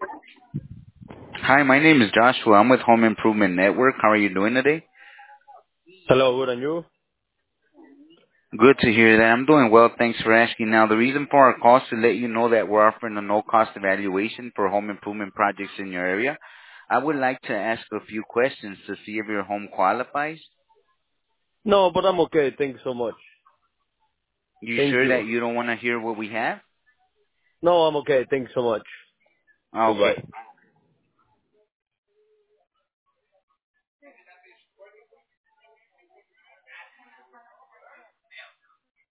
Hi, my name is Joshua. I'm with Home Improvement Network. How are you doing today? Hello, good, and you? Good to hear that. I'm doing well. Thanks for asking. Now, the reason for our call is to let you know that we're offering a no-cost evaluation for home improvement projects in your area. I would like to ask a few questions to see if your home qualifies. No, but I'm okay. Thank you so much. You Thank sure you. that you don't want to hear what we have? No, I'm okay. Thank you so much. Okay. Goodbye.